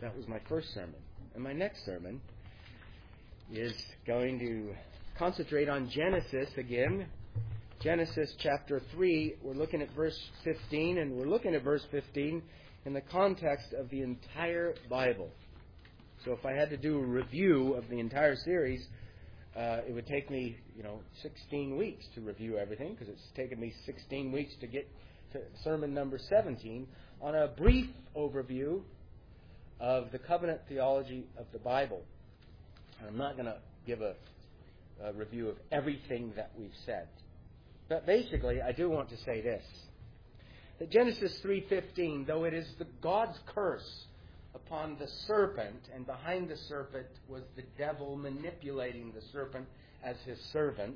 That was my first sermon. And my next sermon is going to concentrate on Genesis again. Genesis chapter 3. We're looking at verse 15, and we're looking at verse 15 in the context of the entire Bible. So if I had to do a review of the entire series, it would take me, 16 weeks to review everything, because it's taken me 16 weeks to get to sermon number 17 on a brief overview of the covenant theology of the Bible. And I'm not going to give a review of everything that we've said. But basically, I do want to say this. That Genesis 3:15, though it is God's curse upon the serpent, and behind the serpent was the devil manipulating the serpent as his servant,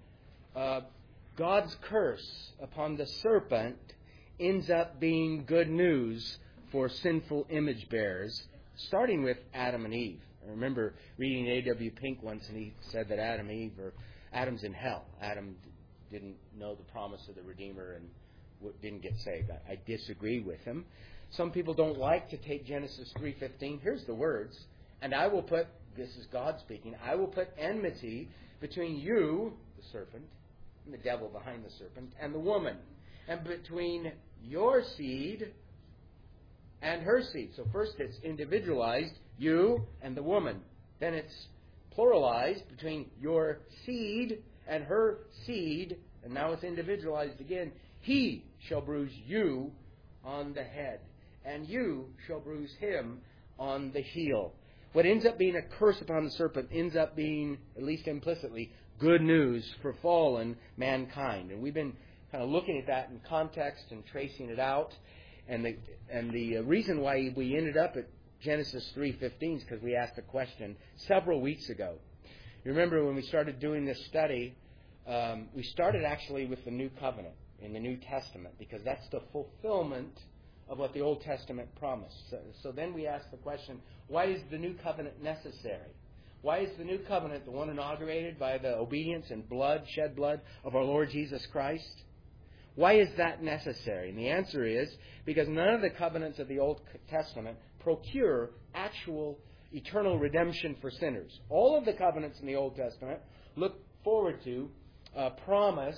God's curse upon the serpent ends up being good news for sinful image bearers, starting with Adam and Eve. I remember reading A.W. Pink once, and he said that Adam's in hell. Adam didn't know the promise of the Redeemer and didn't get saved. I disagree with him. Some people don't like to take Genesis 3:15. Here's the words. And I will put, this is God speaking, I will put enmity between you, the serpent, and the devil behind the serpent, and the woman, and between your seed and her seed. So first it's individualized, you and the woman. Then it's pluralized between your seed and her seed. And now it's individualized again. He shall bruise you on the head, and you shall bruise him on the heel. What ends up being a curse upon the serpent ends up being, at least implicitly, good news for fallen mankind. And we've been kind of looking at that in context and tracing it out. And the reason why we ended up at Genesis 3:15 is because we asked a question several weeks ago. You remember when we started doing this study, we started actually with the New Covenant in the New Testament, because that's the fulfillment of what the Old Testament promised. So then we asked the question, why is the New Covenant necessary? Why is the New Covenant the one inaugurated by the obedience and shed blood of our Lord Jesus Christ? Why is that necessary? And the answer is because none of the covenants of the Old Testament procure actual eternal redemption for sinners. All of the covenants in the Old Testament look forward to, promise,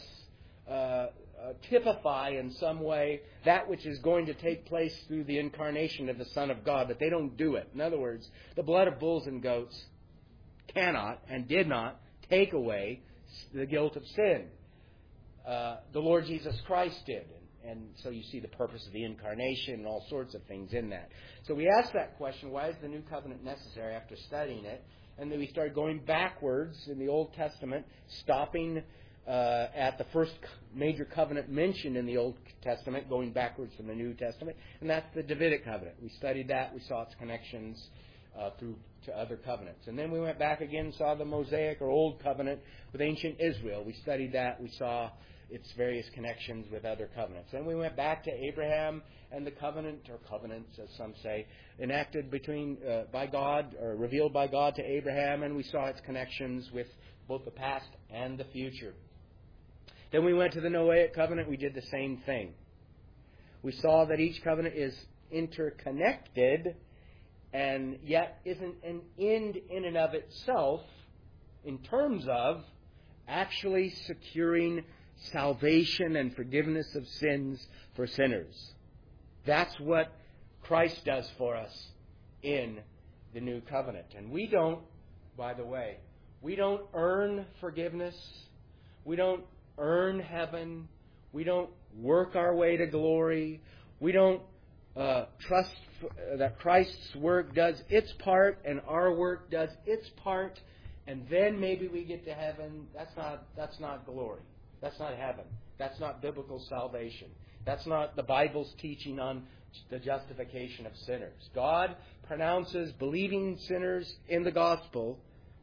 typify in some way that which is going to take place through the incarnation of the Son of God, but they don't do it. In other words, the blood of bulls and goats cannot and did not take away the guilt of sin. The Lord Jesus Christ did. And so you see the purpose of the incarnation and all sorts of things in that. So we asked that question, why is the New Covenant necessary, after studying it? And then we started going backwards in the Old Testament, stopping at the first major covenant mentioned in the Old Testament, going backwards from the New Testament, and that's the Davidic covenant. We studied that. We saw its connections through to other covenants. And then we went back again and saw the Mosaic or Old Covenant with ancient Israel. We studied that. We saw its various connections with other covenants. Then we went back to Abraham and the covenant, or covenants as some say, enacted by God, or revealed by God to Abraham, and we saw its connections with both the past and the future. Then we went to the Noahic covenant. We did the same thing. We saw that each covenant is interconnected and yet isn't an end in and of itself in terms of actually securing salvation and forgiveness of sins for sinners. That's what Christ does for us in the New Covenant. And we don't, by the way, we don't earn forgiveness. We don't earn heaven. We don't work our way to glory. We don't trust that Christ's work does its part and our work does its part, and then maybe we get to heaven. That's not glory. That's not heaven. That's not biblical salvation. That's not the Bible's teaching on the justification of sinners. God pronounces believing sinners in the gospel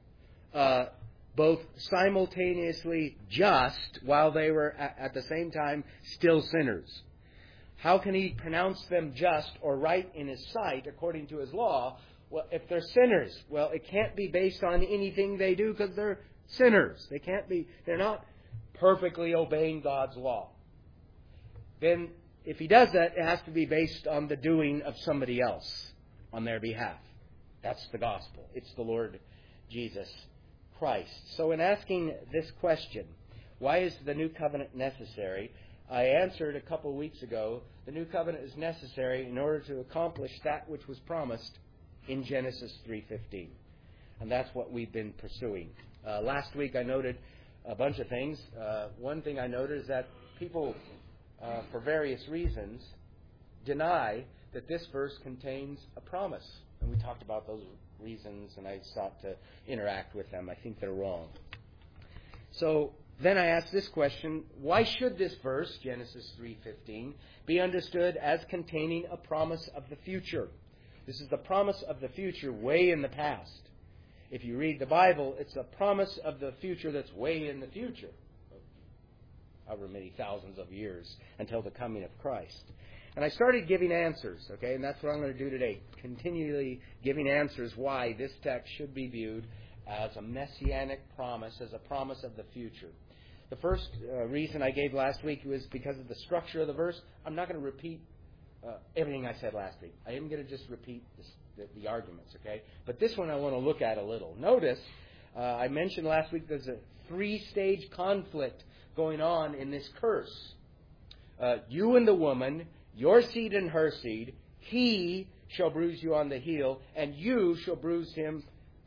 both simultaneously just while they were at the same time still sinners. How can He pronounce them just or right in His sight according to His law? Well, if they're sinners, well, it can't be based on anything they do because they're sinners. They're not perfectly obeying God's law. Then if He does that, it has to be based on the doing of somebody else. on their behalf. That's the gospel. It's the Lord Jesus Christ. So in asking this question, why is the new covenant necessary? I answered a couple of weeks ago, the new covenant is necessary in order to accomplish that which was promised in Genesis 3:15. And that's what we've been pursuing. Last week I noted a bunch of things. One thing I noted is that people, for various reasons, deny that this verse contains a promise. And we talked about those reasons, and I sought to interact with them. I think they're wrong. So then I asked this question, why should this verse, Genesis 3:15, be understood as containing a promise of the future? This is the promise of the future way in the past. If you read the Bible, it's a promise of the future that's way in the future, however many thousands of years until the coming of Christ. And I started giving answers, okay, and that's what I'm going to do today, continually giving answers why this text should be viewed as a messianic promise, as a promise of the future. The first reason I gave last week was because of the structure of the verse. I'm not going to repeat everything I said last week. I am going to just repeat the arguments, okay? But this one I want to look at a little. Notice, I mentioned last week there's a 3-stage conflict going on in this curse. You and the woman, your seed and her seed, he shall bruise you on the heel, and you shall bruise him.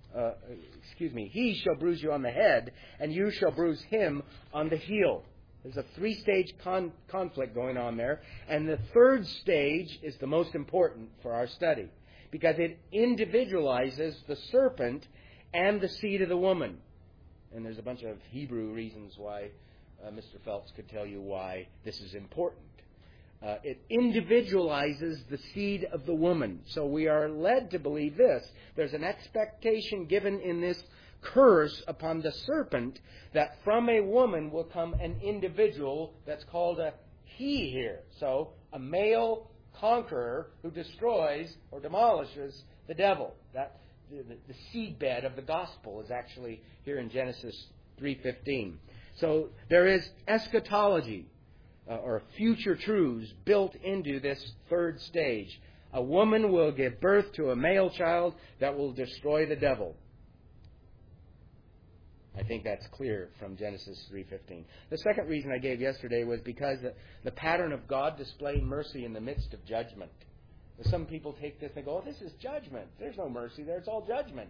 He shall bruise you on the head, and you shall bruise him on the heel. There's a 3-stage conflict going on there. And the third stage is the most important for our study, because it individualizes the serpent and the seed of the woman. And there's a bunch of Hebrew reasons why Mr. Phelps could tell you why this is important. It individualizes the seed of the woman. So we are led to believe this. There's an expectation given in this curse upon the serpent that from a woman will come an individual that's called a he here. So a male conqueror who destroys or demolishes the devil. That the seedbed of the gospel is actually here in Genesis 3:15. So there is eschatology, or future truths built into this third stage. A woman will give birth to a male child that will destroy the devil. I think that's clear from Genesis 3:15. The second reason I gave yesterday was because the pattern of God displaying mercy in the midst of judgment. Some people take this and go, oh, this is judgment. There's no mercy there. It's all judgment.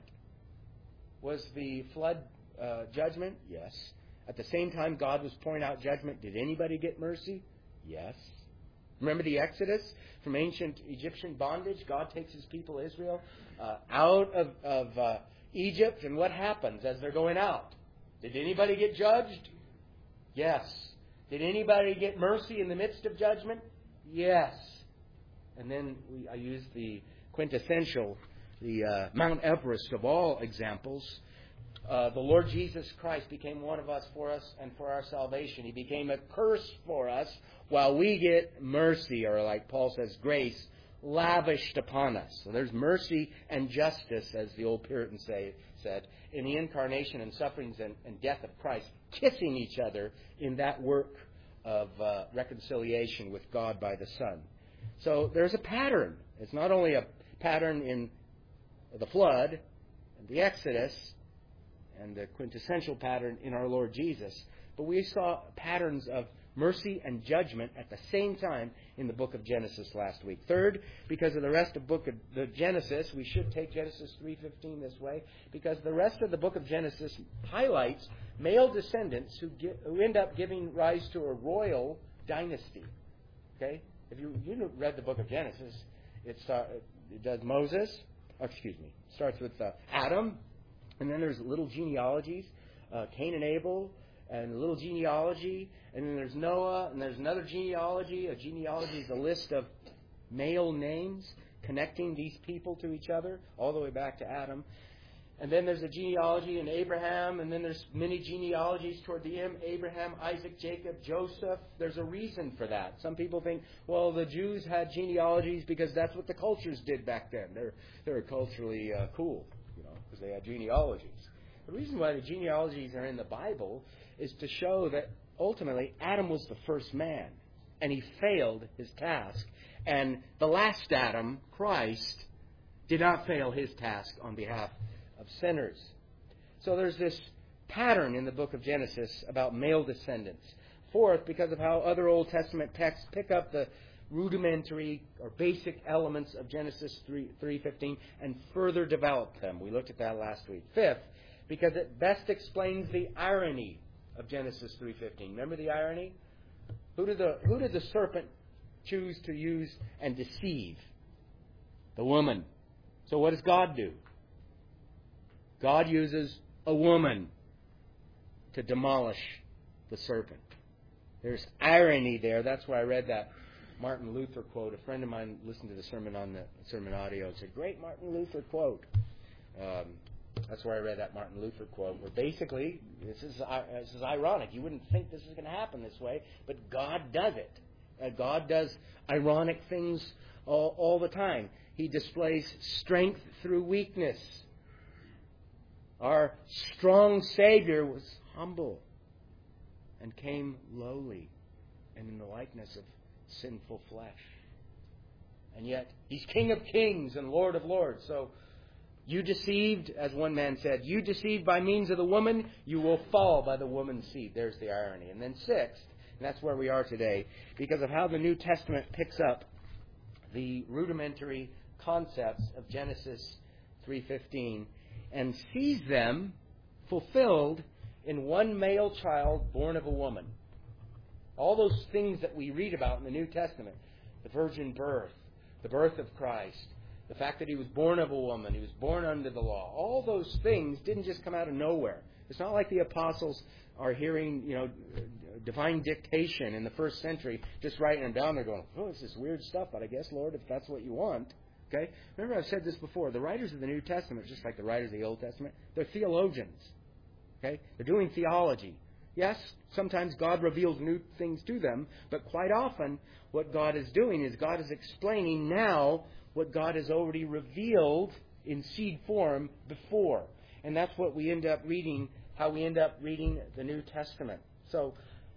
Was the flood judgment? Yes. At the same time God was pouring out judgment, did anybody get mercy? Yes. Remember the Exodus from ancient Egyptian bondage? God takes His people Israel out of Egypt, and what happens as they're going out? Did anybody get judged? Yes. Did anybody get mercy in the midst of judgment? Yes. And then I use the quintessential, the Mount Everest of all examples. The Lord Jesus Christ became one of us for us and for our salvation. He became a curse for us while we get mercy, or like Paul says, grace lavished upon us. So there's mercy and justice, as the old Puritans said, in the incarnation and sufferings and death of Christ, kissing each other in that work of reconciliation with God by the Son. So there's a pattern. It's not only a pattern in the flood and the Exodus and the quintessential pattern in our Lord Jesus, but we saw patterns of mercy and judgment at the same time in the book of Genesis last week. Third, because of the rest of the book of the Genesis, we should take Genesis 3:15 this way, because the rest of the book of Genesis highlights male descendants who end up giving rise to a royal dynasty. Okay? If you read the book of Genesis, it does Moses, starts with Adam, and then there's little genealogies, Cain and Abel, and a little genealogy, and then there's Noah, and there's another genealogy. A genealogy is a list of male names connecting these people to each other, all the way back to Adam. And then there's a genealogy in Abraham, and then there's many genealogies toward the end. Abraham, Isaac, Jacob, Joseph. There's a reason for that. Some people think, well, the Jews had genealogies because that's what the cultures did back then. They're culturally cool, because they had genealogies. The reason why the genealogies are in the Bible is to show that ultimately Adam was the first man, and he failed his task. And the last Adam, Christ, did not fail His task on behalf of sinners. So there's this pattern in the book of Genesis about male descendants. Fourth, because of how other Old Testament texts pick up the rudimentary or basic elements of Genesis 3:15 and further develop them. We looked at that last week. Fifth, because it best explains the irony of Genesis 3:15. Remember the irony? Who did the serpent choose to use and deceive? The woman. So what does God do? God uses a woman to demolish the serpent. There's irony there. That's why I read that Martin Luther quote. A friend of mine listened to the sermon on the sermon audio and said, "Great Martin Luther quote." That's where I read that Martin Luther quote, where basically, this is ironic. You wouldn't think this is going to happen this way, but God does it. God does ironic things all the time. He displays strength through weakness. Our strong Savior was humble and came lowly and in the likeness of sinful flesh. And yet, He's King of kings and Lord of lords. So, you deceived, as one man said, you deceived by means of the woman, you will fall by the woman's seed. There's the irony. And then sixth, and that's where we are today, because of how the New Testament picks up the rudimentary concepts of Genesis 3:15 and sees them fulfilled in one male child born of a woman. All those things that we read about in the New Testament, the virgin birth, the birth of Christ, the fact that He was born of a woman, He was born under the law, all those things didn't just come out of nowhere. It's not like the apostles are hearing, divine dictation in the first century, just writing them down. They're going, "Oh, it's this weird stuff, but I guess, Lord, if that's what you want." Okay? Remember, I've said this before. The writers of the New Testament, just like the writers of the Old Testament, they're theologians. Okay? They're doing theology. Yes, sometimes God reveals new things to them, but quite often what God is doing is God is explaining now what God has already revealed in seed form before. And that's what we end up reading, how we end up reading the New Testament. So,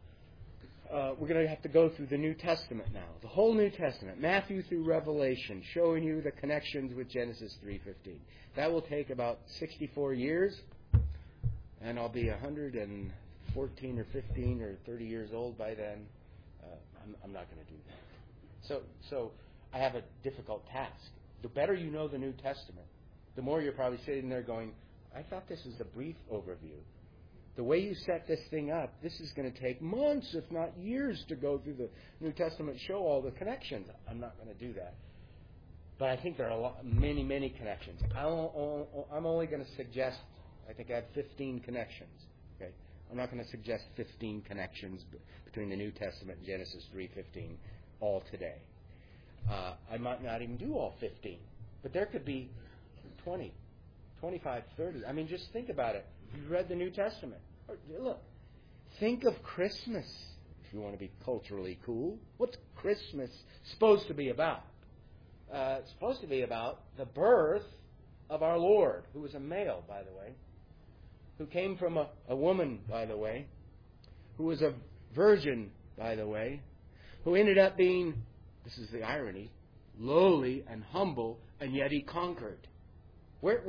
we're going to have to go through the New Testament now. The whole New Testament, Matthew through Revelation, showing you the connections with Genesis 3:15. That will take about 64 years, and I'll be 114 or 15 or 30 years old by then. I'm not going to do that. So I have a difficult task. The better you know the New Testament, the more you're probably sitting there going, "I thought this was a brief overview. The way you set this thing up, this is going to take months, if not years, to go through the New Testament, show all the connections." I'm not going to do that. But I think there are many, many connections. I'm only going to suggest, I think I have 15 connections. Okay, I'm not going to suggest 15 connections between the New Testament and Genesis 3:15 all today. I might not even do all 15. But there could be 20, 25, 30. I mean, just think about it. You've read the New Testament. Look, think of Christmas, if you want to be culturally cool. What's Christmas supposed to be about? It's supposed to be about the birth of our Lord, who was a male, by the way, who came from a woman, by the way, who was a virgin, by the way, who ended up being, this is the irony, lowly and humble, and yet He conquered. Where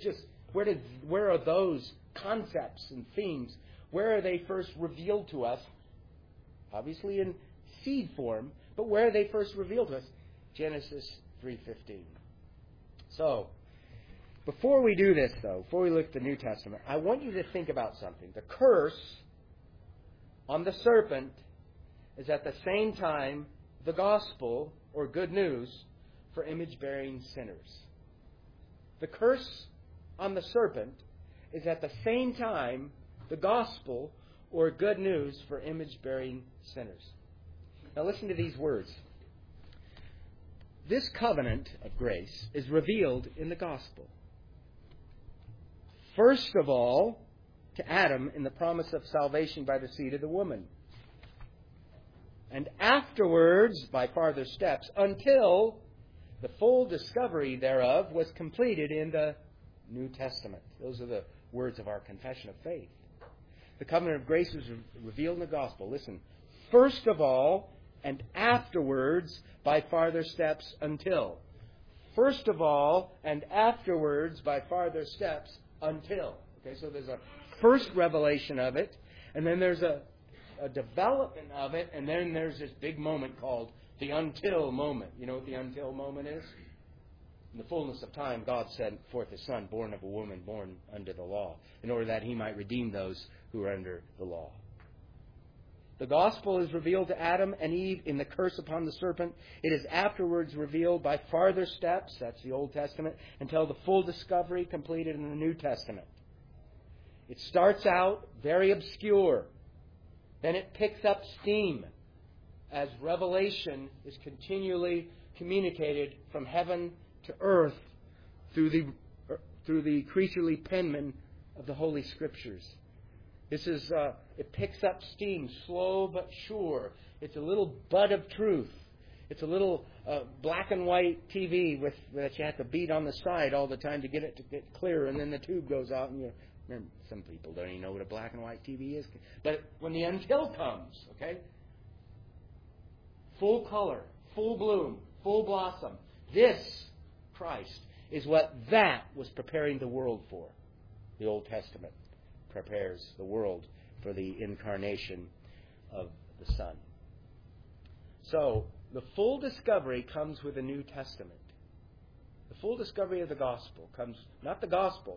are those concepts and themes? Where are they first revealed to us? Obviously in seed form, but where are they first revealed to us? Genesis 3:15. So, before we do this, though, before we look at the New Testament, I want you to think about something. The curse on the serpent is at the same time the gospel, or good news, for image-bearing sinners. The curse on the serpent is at the same time the gospel, or good news, for image-bearing sinners. Now listen to these words. This covenant of grace is revealed in the gospel. First of all, to Adam in the promise of salvation by the seed of the woman. And afterwards, by farther steps, until the full discovery thereof was completed in the New Testament. Those are the words of our confession of faith. The covenant of grace is revealed in the gospel. Listen, first of all, and afterwards, by farther steps, until. first of all, and afterwards by farther steps, until. Okay, so there's a first revelation of it, and then there's a development of it, and then there's this big moment called the until moment. You know what the until moment is? In the fullness of time, God sent forth His Son, born of a woman, born under the law, in order that He might redeem those who are under the law. The gospel is revealed to Adam and Eve in the curse upon the serpent. It is afterwards revealed by farther steps, that's the Old Testament, until the full discovery completed in the New Testament. It starts out very obscure. Then it picks up steam as revelation is continually communicated from heaven to earth through the creaturely penman of the Holy Scriptures. This is it picks up steam, slow but sure. It's a little bud of truth. It's a little black and white TV that you have to beat on the side all the time to get it to get clear, and then the tube goes out, and remember, some people don't even know what a black and white TV is. But when the until comes, okay, full color, full bloom, full blossom. This Christ is what that was preparing the world for. The Old Testament prepares the world for the incarnation of the Son. So, the full discovery comes with the New Testament. The full discovery of the gospel comes, not the gospel,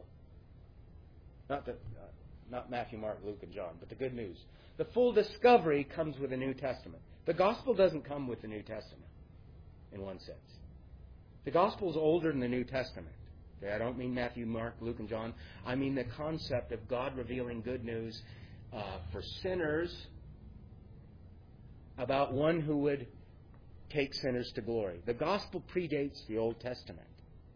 not Matthew, Mark, Luke, and John, but the good news. The full discovery comes with the New Testament. The gospel doesn't come with the New Testament, in one sense. The gospel is older than the New Testament. Okay, I don't mean Matthew, Mark, Luke, and John. I mean the concept of God revealing good news for sinners about one who would take sinners to glory. The gospel predates the Old Testament.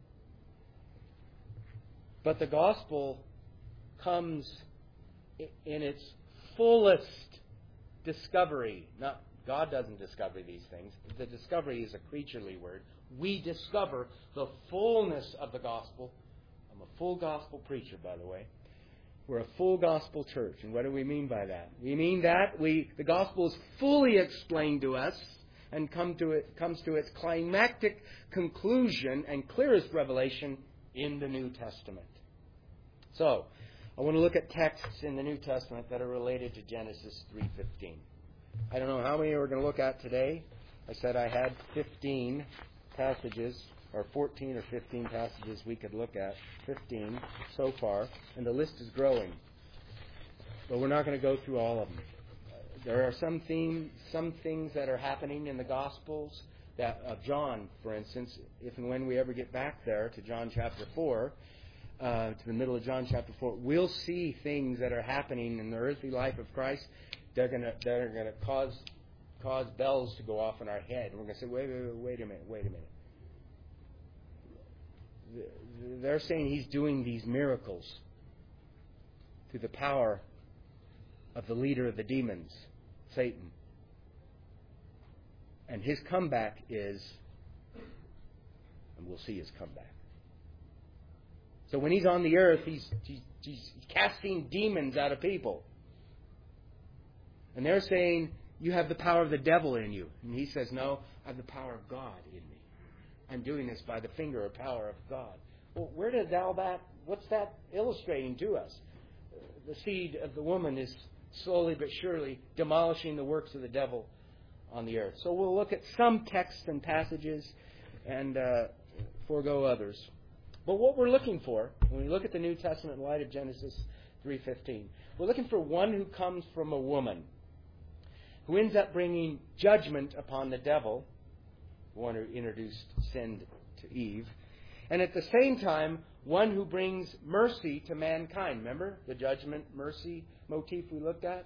But the gospel comes in its fullest discovery. Not God doesn't discover these things. The discovery is a creaturely word. We discover the fullness of the gospel. I'm a full gospel preacher, by the way. We're a full gospel church. And what do we mean by that? We mean that the gospel is fully explained to us and comes to its climactic conclusion and clearest revelation in the New Testament. So, I want to look at texts in the New Testament that are related to Genesis 3:15. I don't know how many we're going to look at today. I said I had 15 passages, or 14 or 15 passages we could look at. 15 so far, and the list is growing. But we're not going to go through all of them. There are some things that are happening in the Gospels of John, for instance, if and when we ever get back there to John chapter 4, to the middle of John chapter 4, we'll see things that are happening in the earthly life of Christ that are going to cause bells to go off in our head. And we're going to say, wait a minute. They're saying He's doing these miracles through the power of the leader of the demons, Satan. And His comeback is, and we'll see His comeback. So when He's on the earth, He's casting demons out of people. And they're saying, you have the power of the devil in you. And He says, no, I have the power of God in me. I'm doing this by the finger or power of God. Well, what's that illustrating to us? The seed of the woman is slowly but surely demolishing the works of the devil on the earth. So we'll look at some texts and passages and forego others. But what we're looking for, when we look at the New Testament in light of Genesis 3:15, we're looking for one who comes from a woman, who ends up bringing judgment upon the devil, the one who introduced sin to Eve, and at the same time, one who brings mercy to mankind. Remember the judgment, mercy motif we looked at?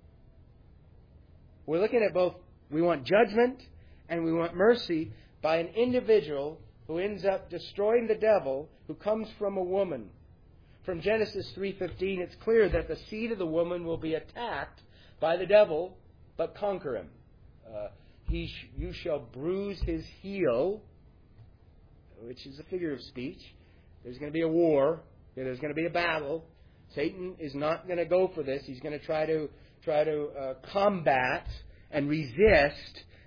We're looking at both. We want judgment and we want mercy by an individual who ends up destroying the devil, who comes from a woman. From Genesis 3:15, it's clear that the seed of the woman will be attacked by the devil, but conquer him. You shall bruise his heel, which is a figure of speech. There's going to be a war. There's going to be a battle. Satan is not going to go for this. He's going to try to combat and resist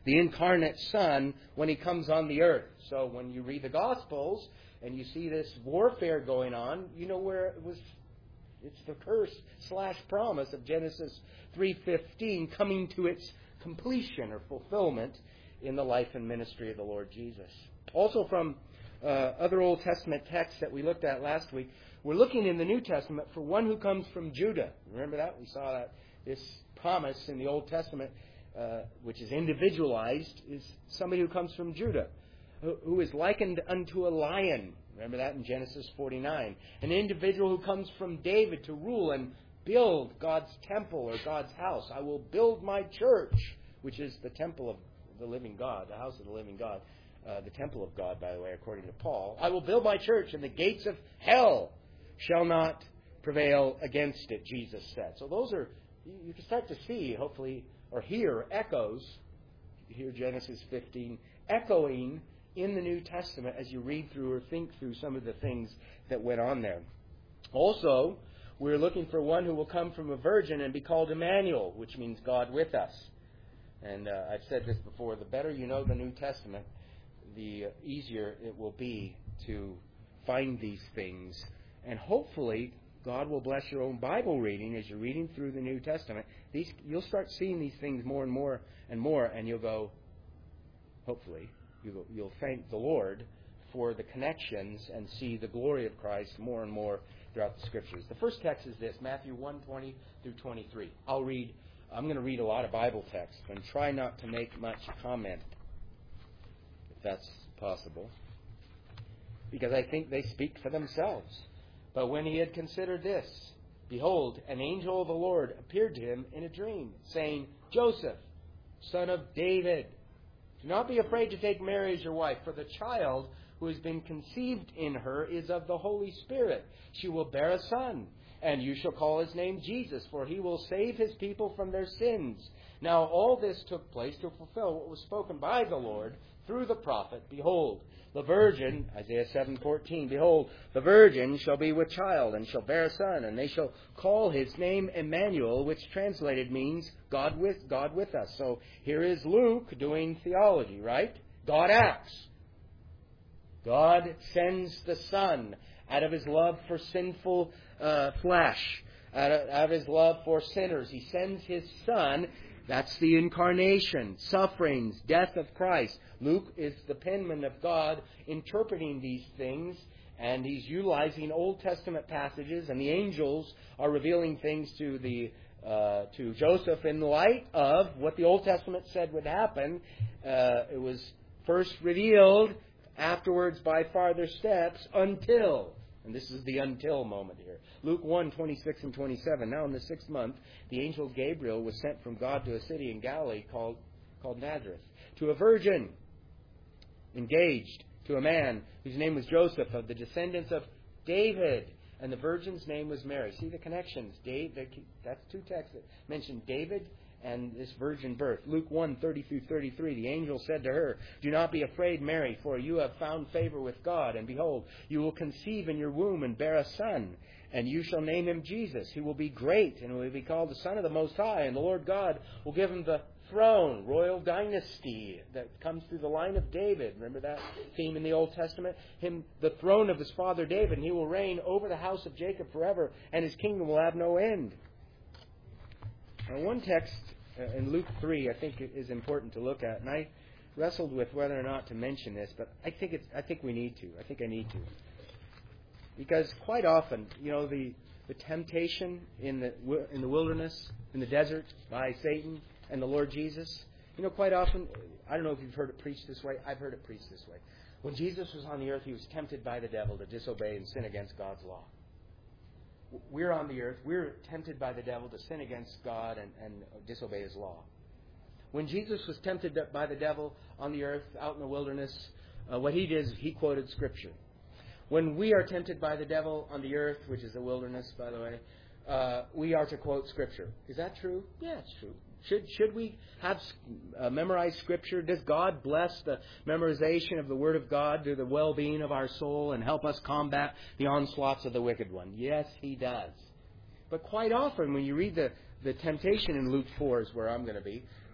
the incarnate Son when He comes on the earth. So when you read the Gospels and you see this warfare going on, you know where it was. It's the curse/promise of Genesis 3:15 coming to its completion or fulfillment in the life and ministry of the Lord Jesus. Also from other Old Testament texts that we looked at last week, we're looking in the New Testament for one who comes from Judah. Remember that? We saw that this promise in the Old Testament, which is individualized, is somebody who comes from Judah, who is likened unto a lion. Remember that in Genesis 49. An individual who comes from David to rule and build God's temple or God's house. I will build my church, which is the temple of the living God, the house of the living God. The temple of God, by the way, according to Paul. I will build my church, and the gates of hell shall not prevail against it, Jesus said. So those are, you can start to see, hopefully, or hear echoes, hear Genesis 15, echoing in the New Testament as you read through or think through some of the things that went on there. Also, we're looking for one who will come from a virgin and be called Emmanuel, which means God with us. And I've said this before, the better you know the New Testament, the easier it will be to find these things. And hopefully, God will bless your own Bible reading as you're reading through the New Testament. You'll start seeing these things more and more and more, and you'll go, hopefully, you'll thank the Lord for the connections and see the glory of Christ more and more throughout the Scriptures. The first text is this, Matthew 1:20 through 23. I'm going to read a lot of Bible text and try not to make much comment, if that's possible, because I think they speak for themselves. But when he had considered this, behold, an angel of the Lord appeared to him in a dream, saying, Joseph, son of David, do not be afraid to take Mary as your wife, for the child who has been conceived in her is of the Holy Spirit. She will bear a son, and you shall call his name Jesus, for he will save his people from their sins. Now all this took place to fulfill what was spoken by the Lord through the prophet. Behold, the virgin, Isaiah 7:14, behold, the virgin shall be with child, and shall bear a son, and they shall call his name Emmanuel, which translated means God with us. So here is Luke doing theology, right? God acts. God sends the Son out of His love for sinful flesh, out of His love for sinners. He sends His Son. That's the incarnation, sufferings, death of Christ. Luke is the penman of God interpreting these things, and he's utilizing Old Testament passages, and the angels are revealing things to Joseph in light of what the Old Testament said would happen. It was first revealed, afterwards by farther steps, until. And this is the until moment here. Luke 1:26 and 27. Now in the 6th month, the angel Gabriel was sent from God to a city in Galilee called Nazareth, to a virgin engaged to a man whose name was Joseph, of the descendants of David. And the virgin's name was Mary. See the connections. That's two texts that mention David and this virgin birth. Luke 1:30 through 33, the angel said to her, do not be afraid, Mary, for you have found favor with God. And behold, you will conceive in your womb and bear a son, and you shall name him Jesus. He will be great, and will be called the Son of the Most High. And the Lord God will give him the throne, royal dynasty that comes through the line of David. Remember that theme in the Old Testament? The throne of his father David, and he will reign over the house of Jacob forever, and his kingdom will have no end. Now, one text in Luke 3 I think is important to look at, and I wrestled with whether or not to mention this, but I think we need to. I think I need to. Because quite often, the temptation in the wilderness, in the desert, by Satan and the Lord Jesus, quite often, I don't know if you've heard it preached this way. I've heard it preached this way. When Jesus was on the earth, he was tempted by the devil to disobey and sin against God's law. We're on the earth. We're tempted by the devil to sin against God and disobey His law. When Jesus was tempted by the devil on the earth, out in the wilderness, what he did is he quoted Scripture. When we are tempted by the devil on the earth, which is the wilderness, by the way, we are to quote Scripture. Is that true? Yeah, it's true. Should we have memorized Scripture? Does God bless the memorization of the Word of God to the well-being of our soul and help us combat the onslaughts of the wicked one? Yes, He does. But quite often when you read the temptation in Luke 4 is where I'm going to be,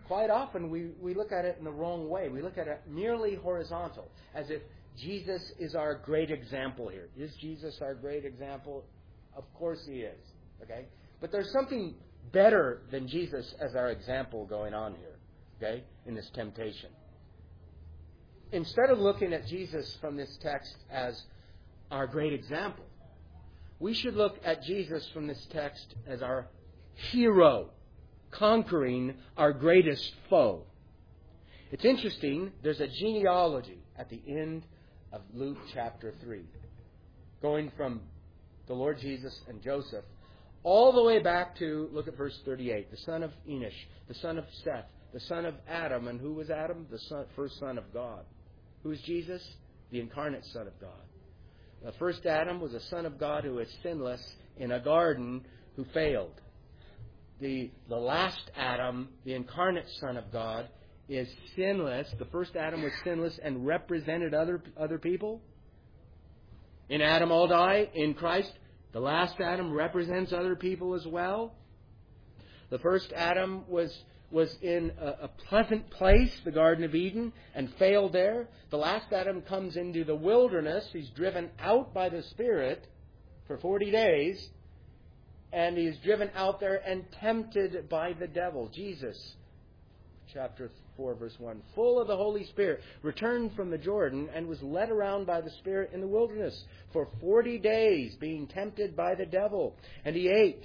quite often we look at it in the wrong way. We look at it merely horizontal, as if Jesus is our great example here. Is Jesus our great example? Of course He is. Okay? But there's something better than Jesus as our example going on here, okay, in this temptation. Instead of looking at Jesus from this text as our great example, we should look at Jesus from this text as our hero, conquering our greatest foe. It's interesting, there's a genealogy at the end of Luke chapter 3, going from the Lord Jesus and Joseph all the way back to, look at verse 38, the son of Enosh, the son of Seth, the son of Adam. And who was Adam? The first son of God. Who is Jesus? The incarnate Son of God. The first Adam was a son of God who was sinless in a garden who failed. The last Adam, the incarnate Son of God, is sinless. The first Adam was sinless and represented other people. In Adam all die. In Christ, the last Adam represents other people as well. The first Adam was in a pleasant place, the Garden of Eden, and failed there. The last Adam comes into the wilderness. He's driven out by the Spirit for 40 days. And he's driven out there and tempted by the devil. Jesus, chapter 4, verse 1, full of the Holy Spirit, returned from the Jordan and was led around by the Spirit in the wilderness for 40 days, being tempted by the devil. And he ate.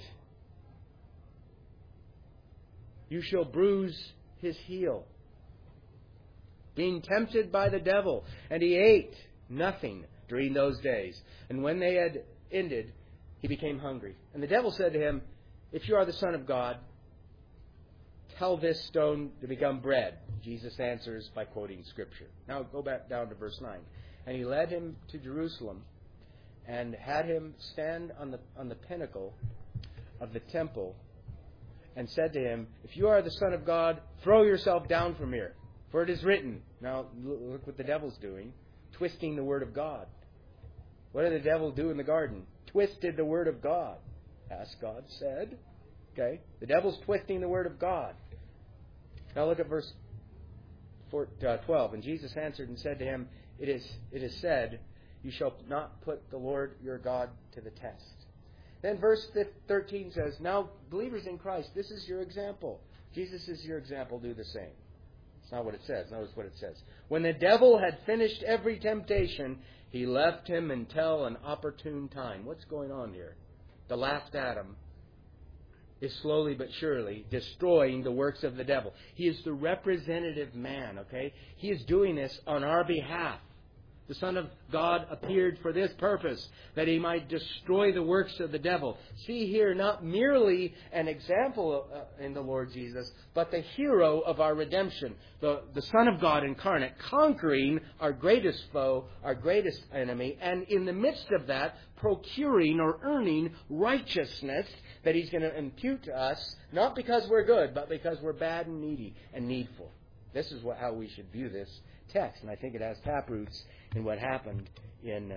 You shall bruise his heel. Being tempted by the devil. And he ate nothing during those days. And when they had ended, he became hungry. And the devil said to him, if you are the Son of God, tell this stone to become bread. Jesus answers by quoting Scripture. Now go back down to verse 9. And he led him to Jerusalem and had him stand on the pinnacle of the temple and said to him, if you are the Son of God, throw yourself down from here. For it is written. Now look what the devil's doing. Twisting the word of God. What did the devil do in the garden? Twisted the word of God. As God said. Okay? The devil's twisting the word of God. Now look at verse 12. And Jesus answered and said to him, it is said, you shall not put the Lord your God to the test. Then verse 13 says, now believers in Christ, this is your example. Jesus is your example, do the same. It's not what it says. Notice what it says. When the devil had finished every temptation, he left him until an opportune time. What's going on here? The last Adam is slowly but surely destroying the works of the devil. He is the representative man, okay? He is doing this on our behalf. The Son of God appeared for this purpose, that He might destroy the works of the devil. See here not merely an example in the Lord Jesus, but the hero of our redemption, the Son of God incarnate, conquering our greatest foe, our greatest enemy, and in the midst of that, procuring or earning righteousness that He's going to impute to us, not because we're good, but because we're bad and needy and needful. This is how we should view this text, and I think it has taproots in what happened in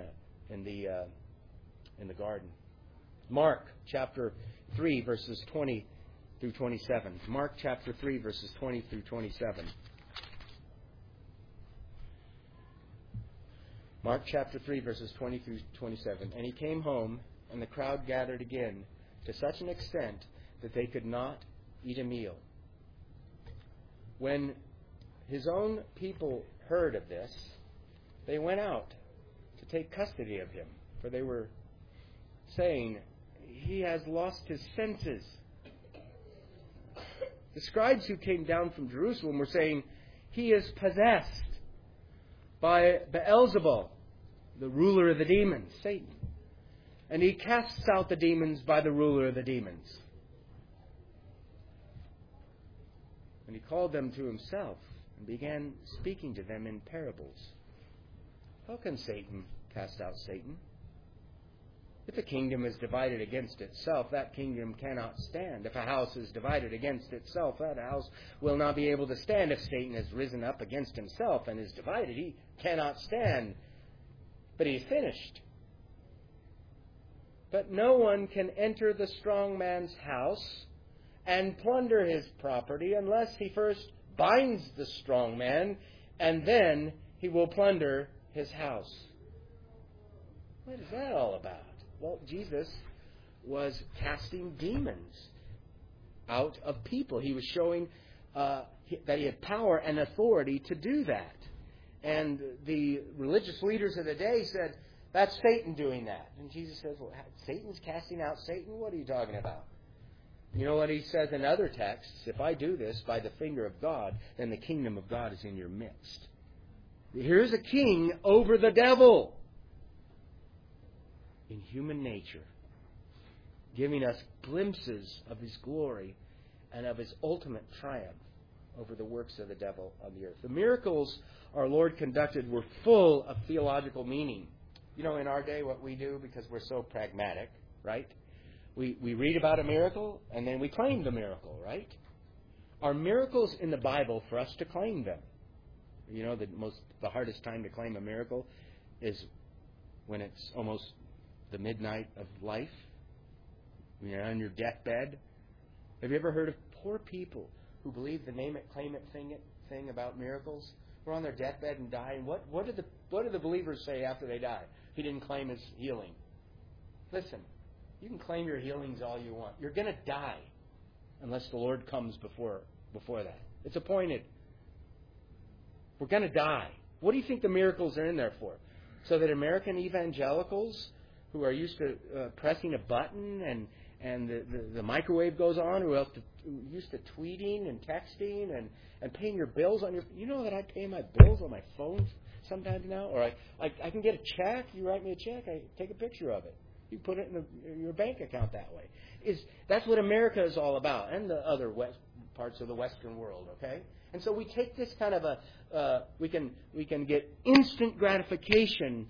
the garden. Mark chapter 3 verses 20 through 27. Mark chapter 3 verses 20 through 27. Mark chapter 3 verses 20 through 27. And he came home, and the crowd gathered again to such an extent that they could not eat a meal. When his own people heard of this, they went out to take custody of him, for they were saying, he has lost his senses. The scribes who came down from Jerusalem were saying, he is possessed by Beelzebul, the ruler of the demons, Satan. And he casts out the demons by the ruler of the demons. And he called them to himself and began speaking to them in parables. How can Satan cast out Satan? If a kingdom is divided against itself, that kingdom cannot stand. If a house is divided against itself, that house will not be able to stand. If Satan has risen up against himself and is divided, he cannot stand. But he's finished. But no one can enter the strong man's house and plunder his property unless he first binds the strong man, and then he will plunder his house. What is that all about? Well, Jesus was casting demons out of people. He was showing that he had power and authority to do that. And the religious leaders of the day said, that's Satan doing that. And Jesus says, well, Satan's casting out Satan? What are you talking about? You know what he says in other texts? If I do this by the finger of God, then the kingdom of God is in your midst. Here's a king over the devil in human nature, giving us glimpses of his glory and of his ultimate triumph over the works of the devil on the earth. The miracles our Lord conducted were full of theological meaning. You know, in our day, what we do, because we're so pragmatic, right? We read about a miracle, and then we claim the miracle, right? Are miracles in the Bible for us to claim them? You know, the hardest time to claim a miracle is when it's almost the midnight of life. When you're on your deathbed. Have you ever heard of poor people who believe the name it, claim it thing about miracles? Who are on their deathbed and dying. What do the believers say after they die? He didn't claim his healing. Listen, you can claim your healings all you want. You're going to die unless the Lord comes before that. It's appointed. We're going to die. What do you think the miracles are in there for? So that American evangelicals who are used to pressing a button and the microwave goes on, who else used to tweeting and texting and paying your bills on your... You know that I pay my bills on my phone sometimes now? Or I can get a check. You write me a check. I take a picture of it. You put it in your bank account that way. That's what America is all about, and the other parts of the Western world, okay? And so we take this kind of we can get instant gratification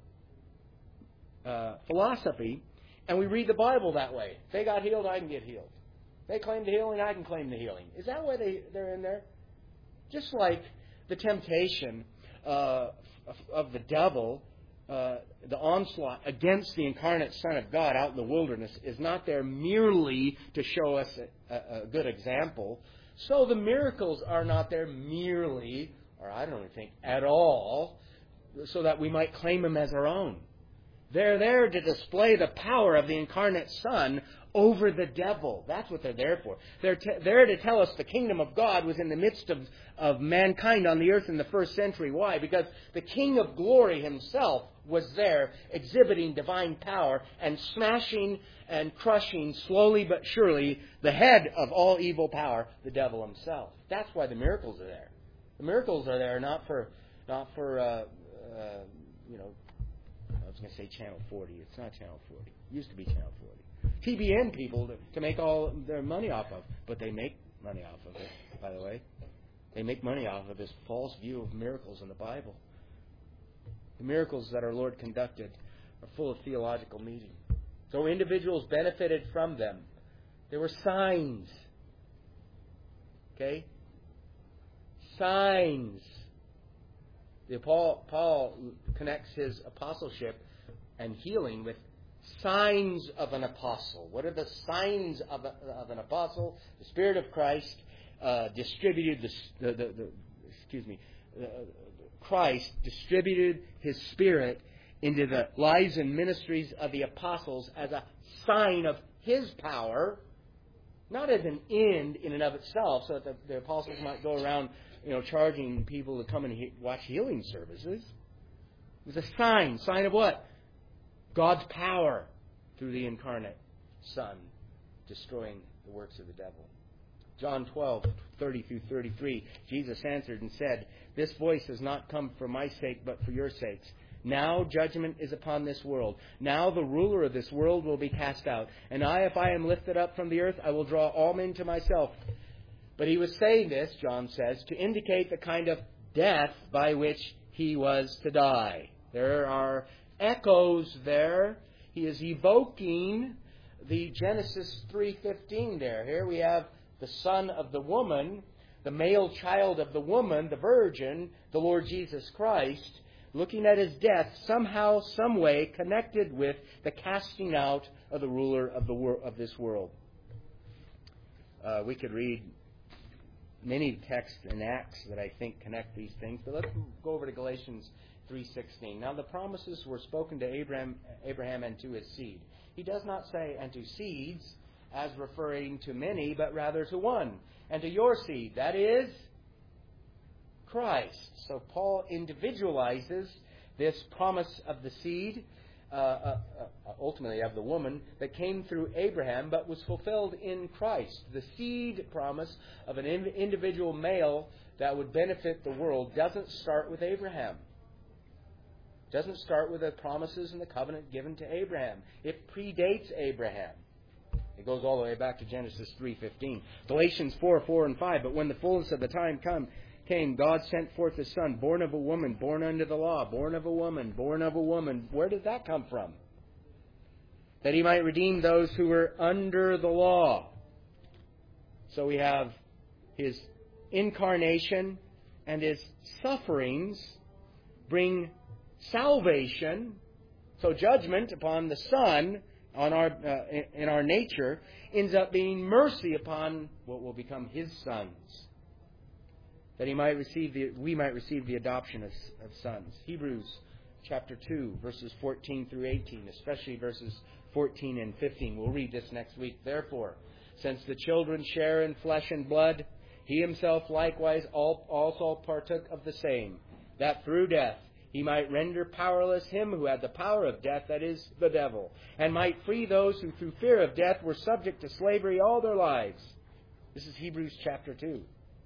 philosophy, and we read the Bible that way. If they got healed, I can get healed. They claim the healing, I can claim the healing. Is that why they're in there? Just like the temptation of the devil, the onslaught against the incarnate Son of God out in the wilderness is not there merely to show us a good example. So the miracles are not there merely, or I don't think at all, so that we might claim them as our own. They're there to display the power of the incarnate Son over the devil. That's what they're there for. They're there to tell us the kingdom of God was in the midst of mankind on the earth in the first century. Why? Because the King of glory himself was there exhibiting divine power and smashing and crushing slowly but surely the head of all evil power, the devil himself. That's why the miracles are there. The miracles are there not for I was going to say Channel 40. It's not Channel 40. It used to be Channel 40. TBN people to make all their money off of. But they make money off of it, by the way. They make money off of this false view of miracles in the Bible. The miracles that our Lord conducted are full of theological meaning. So individuals benefited from them. There were signs. Okay? Signs. Paul connects his apostleship and healing with signs of an apostle. What are the signs of an apostle? The Spirit of Christ distributed Christ distributed His Spirit into the lives and ministries of the apostles as a sign of His power, not as an end in and of itself, so that the apostles might go around, charging people to come and watch healing services. It was a sign. Sign of what? God's power through the incarnate Son, destroying the works of the devil. John 12:30-33, Jesus answered and said, "This voice has not come for my sake, but for your sakes. Now judgment is upon this world. Now the ruler of this world will be cast out. And if I am lifted up from the earth, I will draw all men to myself." But he was saying this, John says, to indicate the kind of death by which he was to die. There are echoes there. He is evoking the Genesis 3:15 there. Here we have the son of the woman, the male child of the woman, the virgin, the Lord Jesus Christ, looking at his death somehow, some way connected with the casting out of the ruler of this world. We could read many texts in Acts that I think connect these things. But let's go over to Galatians 3:16. Now the promises were spoken to Abraham and to his seed. He does not say, and to seeds, as referring to many, but rather to one, and to your seed, that is, Christ. So Paul individualizes this promise of the seed, ultimately of the woman, that came through Abraham, but was fulfilled in Christ. The seed promise of an individual male that would benefit the world doesn't start with Abraham. It doesn't start with the promises and the covenant given to Abraham. It predates Abraham. It goes all the way back to Genesis 3:15. Galatians 4:4 and 5. But when the fullness of the time came, God sent forth His Son, born of a woman, born under the law, born of a woman, born of a woman. Where did that come from? That He might redeem those who were under the law. So we have His incarnation and His sufferings bring salvation. So judgment upon the Son in our nature ends up being mercy upon what will become His sons, that we might receive the adoption of sons. Hebrews chapter 2, verses 14 through 18, especially verses 14 and 15. We'll read this next week. Therefore, since the children share in flesh and blood, He Himself likewise also partook of the same, that through death He might render powerless him who had the power of death, that is, the devil, and might free those who through fear of death were subject to slavery all their lives. This is Hebrews chapter 2.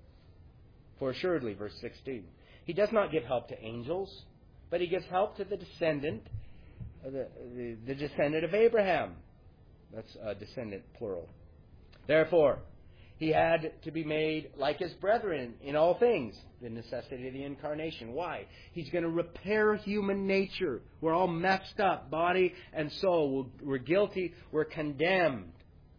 For assuredly, verse 16, He does not give help to angels, but He gives help to the descendant, the descendant of Abraham. That's a descendant, plural. Therefore, He had to be made like His brethren in all things. The necessity of the incarnation. Why? He's going to repair human nature. We're all messed up, body and soul. We're guilty. We're condemned.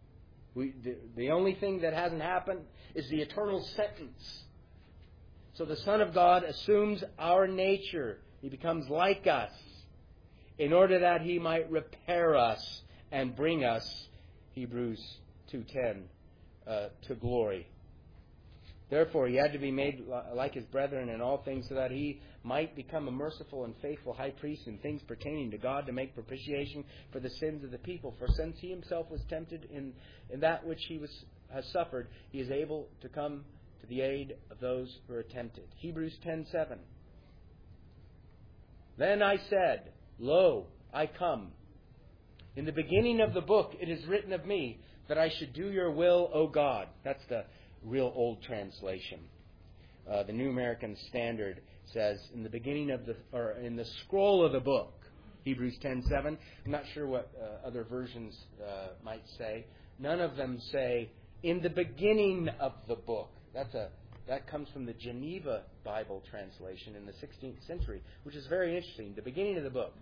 The only thing that hasn't happened is the eternal sentence. So the Son of God assumes our nature. He becomes like us in order that He might repair us and bring us, Hebrews 2:10, to glory. Therefore, He had to be made like His brethren in all things, so that He might become a merciful and faithful high priest in things pertaining to God, to make propitiation for the sins of the people. For since He Himself was tempted in that which He has suffered, He is able to come to the aid of those who are tempted. Hebrews 10:7. Then I said, Lo, I come. In the beginning of the book it is written of me, that I should do your will, O God. That's the real old translation. The New American Standard says, in the beginning in the scroll of the book, Hebrews 10:7. I'm not sure what other versions might say. None of them say, in the beginning of the book. That comes from the Geneva Bible translation in the 16th century, which is very interesting. The beginning of the book.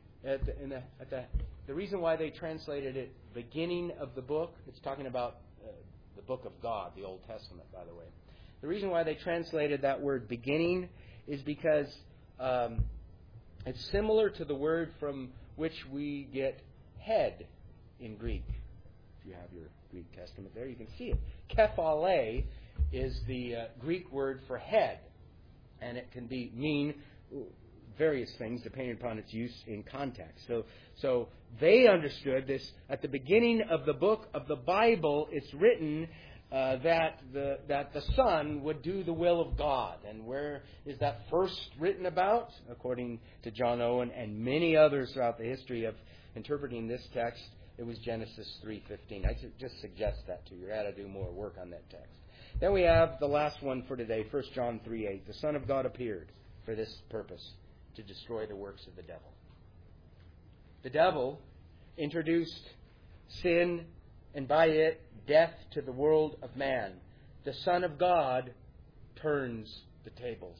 The reason why they translated it beginning of the book, it's talking about the book of God, the Old Testament, by the way. The reason why they translated that word beginning is because it's similar to the word from which we get head in Greek. If you have your Greek Testament there, you can see it. Kephale is the Greek word for head, and it can mean various things depending upon its use in context. So they understood this at the beginning of the book of the Bible. It's written that the Son would do the will of God. And where is that first written about? According to John Owen and many others throughout the history of interpreting this text, it was Genesis 3:15. I just suggest that to you. You ought to do more work on that text. Then we have the last one for today, 1 John 3:8. The Son of God appeared for this purpose, to destroy the works of the devil. The devil introduced sin and by it death to the world of man. The Son of God turns the tables.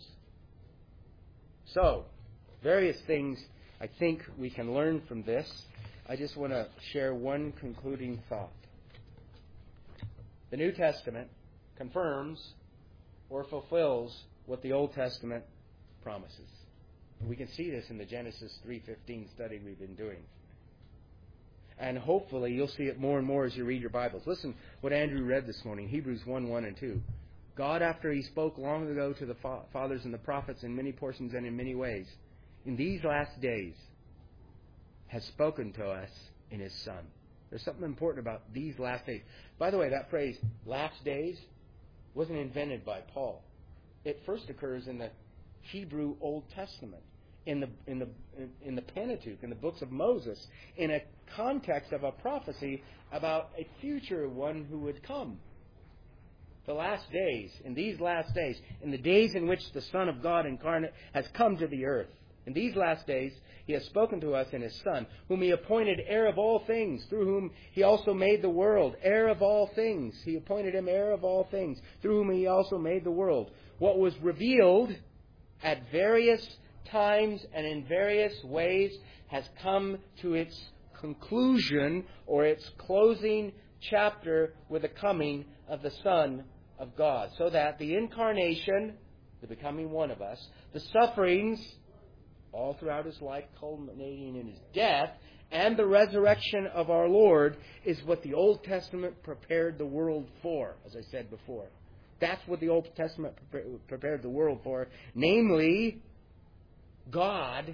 So, various things I think we can learn from this. I just want to share one concluding thought. The New Testament confirms or fulfills what the Old Testament promises. We can see this in the Genesis 3:15 study we've been doing. And hopefully you'll see it more and more as you read your Bibles. Listen what Andrew read this morning, Hebrews 1:1 and 2. God, after He spoke long ago to the fathers and the prophets in many portions and in many ways, in these last days has spoken to us in His Son. There's something important about these last days. By the way, that phrase, last days, wasn't invented by Paul. It first occurs in the Hebrew Old Testament, in the Pentateuch, in the books of Moses, in a context of a prophecy about a future one who would come. The last days, in these last days, in the days in which the Son of God incarnate has come to the earth, in these last days, He has spoken to us in His Son, whom He appointed heir of all things, through whom He also made the world. Heir of all things. He appointed Him heir of all things, through whom He also made the world. What was revealed at various times and in various ways has come to its conclusion or its closing chapter with the coming of the Son of God. So that the incarnation, the becoming one of us, the sufferings all throughout His life culminating in His death, and the resurrection of our Lord is what the Old Testament prepared the world for, as I said before. That's what the Old Testament prepared the world for. Namely, God,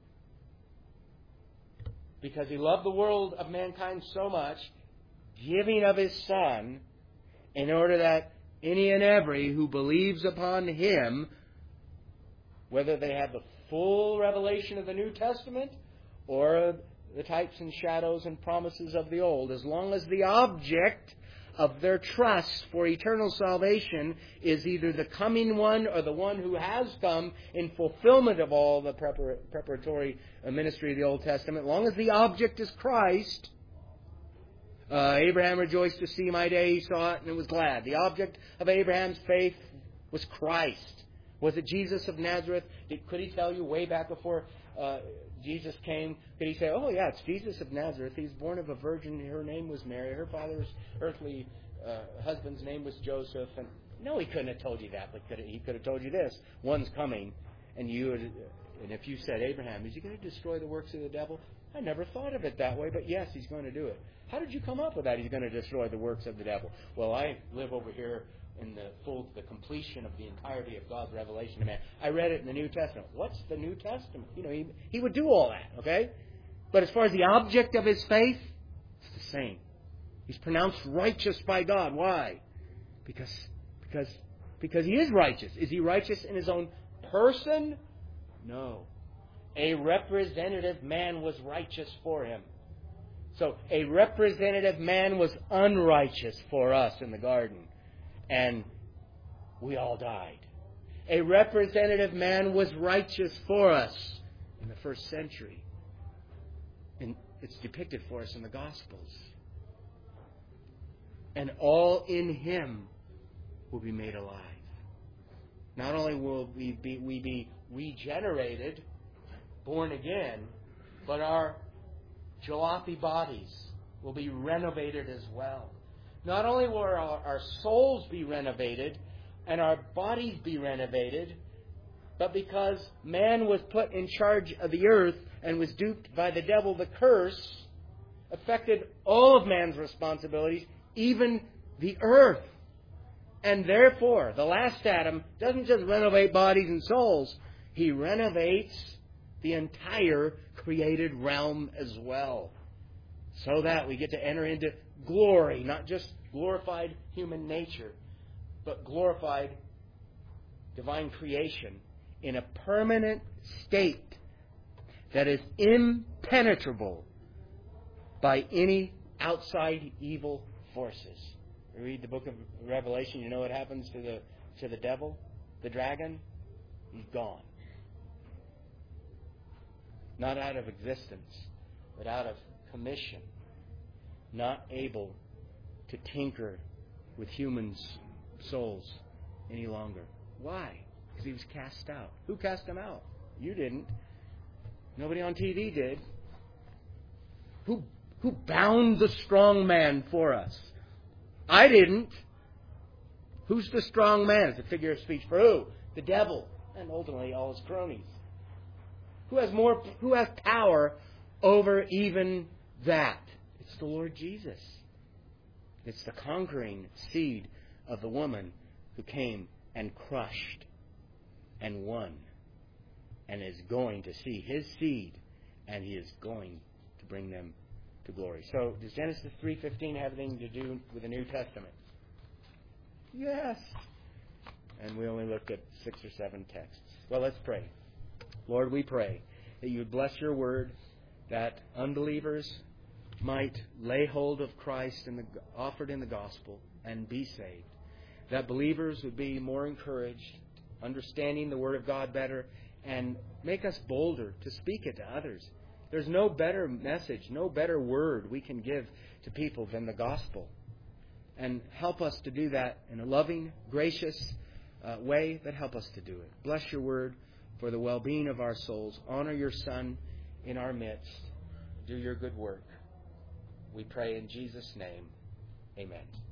because He loved the world of mankind so much, giving of His Son, in order that any and every who believes upon Him, whether they have the full revelation of the New Testament or the types and shadows and promises of the Old, as long as the object of their trust for eternal salvation is either the coming one or the one who has come in fulfillment of all the preparatory ministry of the Old Testament, as long as the object is Christ. Abraham rejoiced to see my day. He saw it and was glad. The object of Abraham's faith was Christ. Was it Jesus of Nazareth? Could he tell you way back before Jesus came? Could he say, oh yeah, it's Jesus of Nazareth. He's born of a virgin. Her name was Mary. Her father's earthly husband's name was Joseph. And no, he couldn't have told you that. But he could have told you this. One's coming. And if you said, Abraham, is he going to destroy the works of the devil? I never thought of it that way, but yes, he's going to do it. How did you come up with that? He's going to destroy the works of the devil. Well, I live over here in the completion of the entirety of God's revelation to man. I read it in the New Testament. What's the New Testament? He would do all that, okay? But as far as the object of his faith, it's the same. He's pronounced righteous by God. Why? Because he is righteous. Is he righteous in his own person? No. A representative man was righteous for him. So a representative man was unrighteous for us in the garden. And we all died. A representative man was righteous for us in the first century. And it's depicted for us in the Gospels. And all in Him will be made alive. Not only will we be regenerated, born again, but our jalopy bodies will be renovated as well. Not only will our souls be renovated and our bodies be renovated, but because man was put in charge of the earth and was duped by the devil, the curse affected all of man's responsibilities, even the earth. And therefore, the last Adam doesn't just renovate bodies and souls, he renovates the entire created realm as well. So that we get to enter into glory, not just glorified human nature, but glorified divine creation in a permanent state that is impenetrable by any outside evil forces. You read the book of Revelation, you know what happens to the devil, the dragon? He's gone. Not out of existence, but out of commission. Not able to tinker with humans' souls any longer. Why? Because he was cast out. Who cast him out? You didn't. Nobody on TV did. Who bound the strong man for us? I didn't. Who's the strong man? It's a figure of speech for who? The devil. And ultimately all his cronies. Who has power over even that? It's the Lord Jesus. It's the conquering seed of the woman who came and crushed and won and is going to see His seed, and He is going to bring them to glory. So does Genesis 3:15 have anything to do with the New Testament? Yes. And we only looked at 6 or 7 texts. Well, let's pray. Lord, we pray that you would bless your word, that unbelievers might lay hold of Christ and offered in the gospel and be saved. That believers would be more encouraged, understanding the Word of God better, and make us bolder to speak it to others. There's no better message, no better word we can give to people than the gospel. And help us to do that in a loving, gracious way, but help us to do it. Bless your word for the well-being of our souls. Honor your Son in our midst. Do your good work. We pray in Jesus' name. Amen.